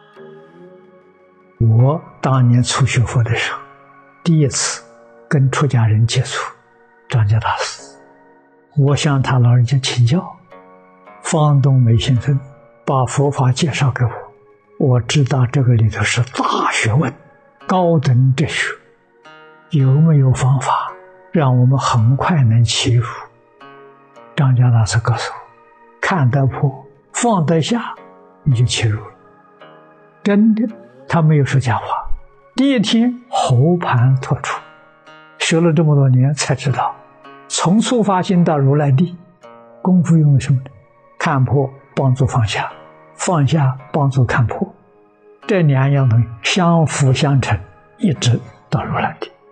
我当年初学佛的时候，第一次跟出家人接触张家大师，我向他老人家请教，方东梅先生把佛法介绍给我，我知道这个里头是大学问，高等哲学，有没有方法让我们很快能切入？张家大师告诉我，看得破放得下你就切入了。真的，他没有说假话。第一天和盘托出，学了这么多年才知道，从初发心到如来地，功夫用的什么呢？看破帮助放下，放下帮助看破，这两样东西相辅相成，一直到如来地。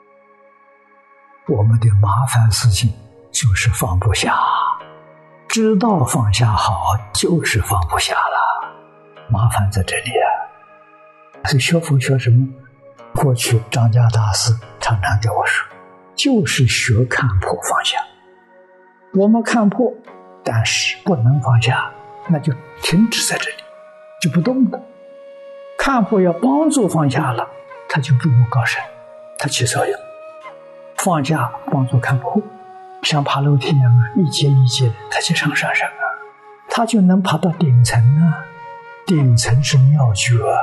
我们的麻烦事情就是放不下，知道放下好，就是放不下了，麻烦在这里啊。所以学佛学什么？过去张家大师常常跟我说，就是学看破放下。我们看破，但是不能放下，那就停止在这里，就不动了。看破要帮助放下了，它就步步高升，它起作用。放下帮助看破，像爬楼梯一样啊，一阶一阶它就上升啊，它就能爬到顶层啊。顶层是妙觉啊。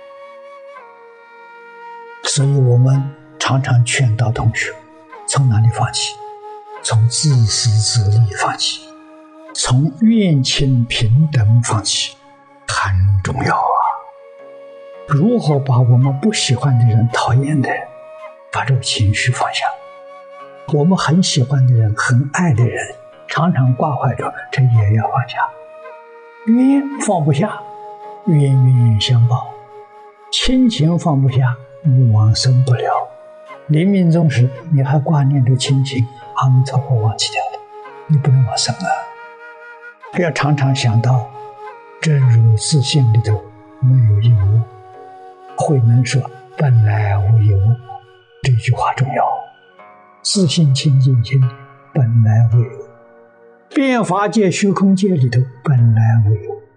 所以我们常常劝导同学，从哪里放弃？从自私自利放弃，从怨亲平等放弃，很重要啊。如何把我们不喜欢的人、讨厌的人，把这个情绪放下？我们很喜欢的人、很爱的人，常常挂怀着，这也要放下。冤放不下，冤冤相报；亲情放不下，你往生不了。临命终时，你还挂念着亲情，阿弥陀佛忘记掉了，你不能往生啊！要常常想到，真如自性里头没有一无，慧能说本来无一物，这句话重要。自性清净心本来无一物，变法界虚空界里头本来无一物。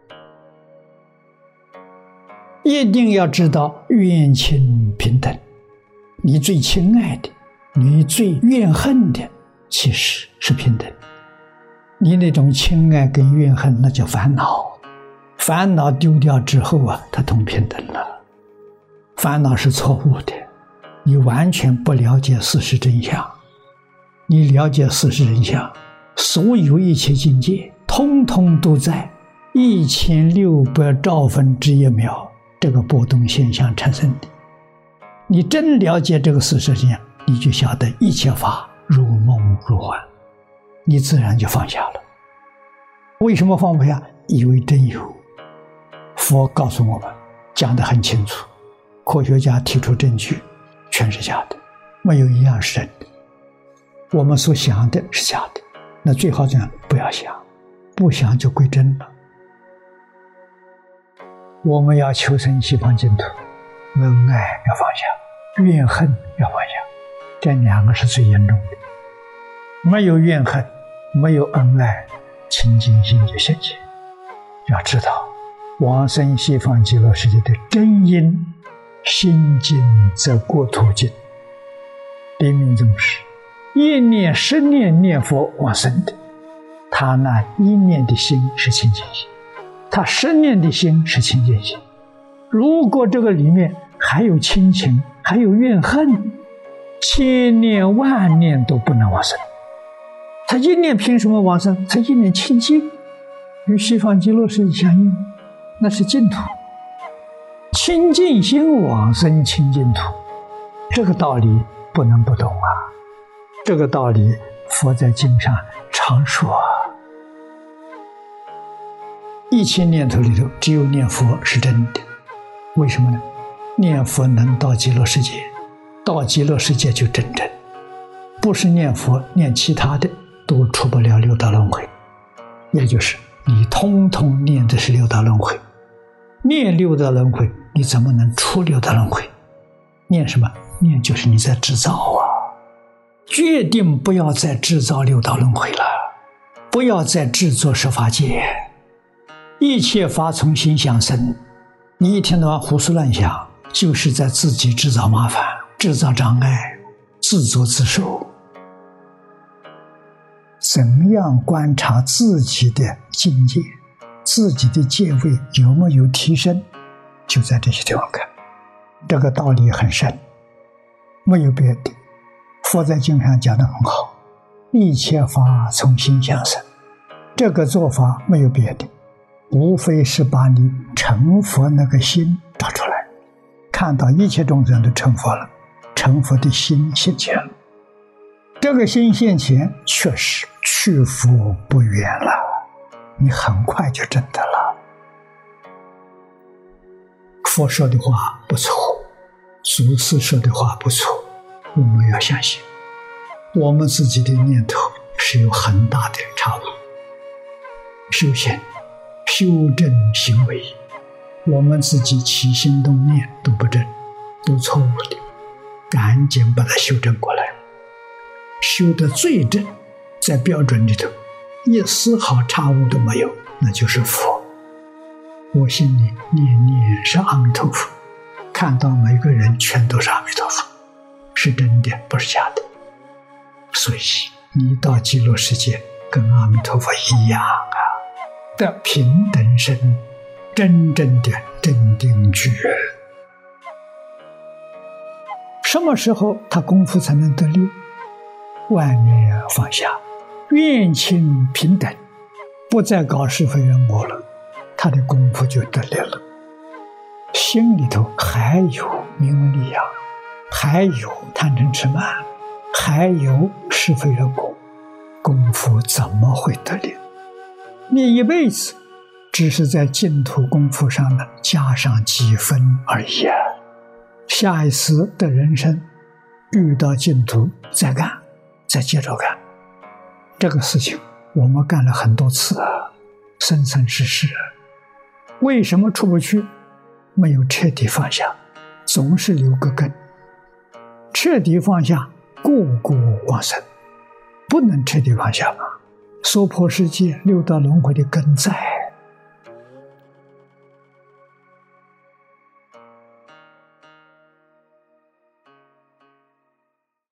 一定要知道怨亲平等，你最亲爱的，你最怨恨的，其实是平等。你那种亲爱跟怨恨，那叫烦恼。烦恼丢掉之后啊，它同平等了。烦恼是错误的，你完全不了解事实真相。你了解事实真相，所有一切境界，通通都在1600兆分之一秒这个波动现象产生的。你真了解这个事实真相，你就晓得一切法如梦如幻，你自然就放下了。为什么放不下？以为真有。佛告诉我们，讲得很清楚，科学家提出证据，全是假的，没有一样是真的。我们所想的是假的，那最好这样，不要想，不想就归真了。我们要求生西方净土，恩爱要放下，怨恨要放下，这两个是最严重的。没有怨恨，没有恩爱，清净心就现前。要知道，往生西方极乐世界的真因，心净则国土净。临命终时，一念10念念佛往生的，他那一念的心是清净心，他10念的心是清净心。如果这个里面还有亲情，还有怨恨，千念万念都不能往生。他一念凭什么往生？他一念清净，与西方极乐世界相应，那是净土。清净心往生清净土，这个道理不能不懂啊。这个道理佛在经上常说啊。1000念头里头只有念佛是真的，为什么呢？念佛能到极乐世界，到极乐世界就真正，不是念佛念其他的都出不了六道轮回。也就是你通通念的是六道轮回，念六道轮回，你怎么能出六道轮回？念什么？念就是你在制造啊！决定不要再制造六道轮回了，不要再制作十法界。一切法从心想生， 你一天到晚胡思乱想，就是在自己制造麻烦，制造障碍，自作自受。怎么样观察自己的境界，自己的戒位有没有提升，就在这些地方看。这个道理很深，没有别的。佛在经上讲得很好，一切法从心想生，这个做法没有别的，无非是把你成佛那个心找出来，看到一切众生都成佛了，成佛的心现前了。这个心现前，确实去佛不远了，你很快就证得了。佛说的话不错，祖师说的话不错，我们要相信。我们自己的念头是有很大的差误，首先修正行为，我们自己起心动念都不正，都错误的，赶紧把它修正过来。修得最正，在标准里头一丝毫差误都没有，那就是佛。我心里念念是阿弥陀佛，看到每个人全都是阿弥陀佛，是真的，不是假的。所以你到极乐世界跟阿弥陀佛一样啊，得平等身，真正的真定觉。什么时候他功夫才能得力？万念放下，愿亲平等，不再搞是非人我了，他的功夫就得力了。心里头还有名闻利养，还有贪嗔痴慢，还有是非人我，功夫怎么会得力？你一辈子只是在净土功夫上呢加上几分而已啊！下一次的人生遇到净土再干，再接着干。这个事情我们干了很多次啊，生生世世啊，为什么出不去？没有彻底放下，总是留个根。彻底放下，个个往生。不能彻底放下嘛，娑婆世界六道轮回的根在，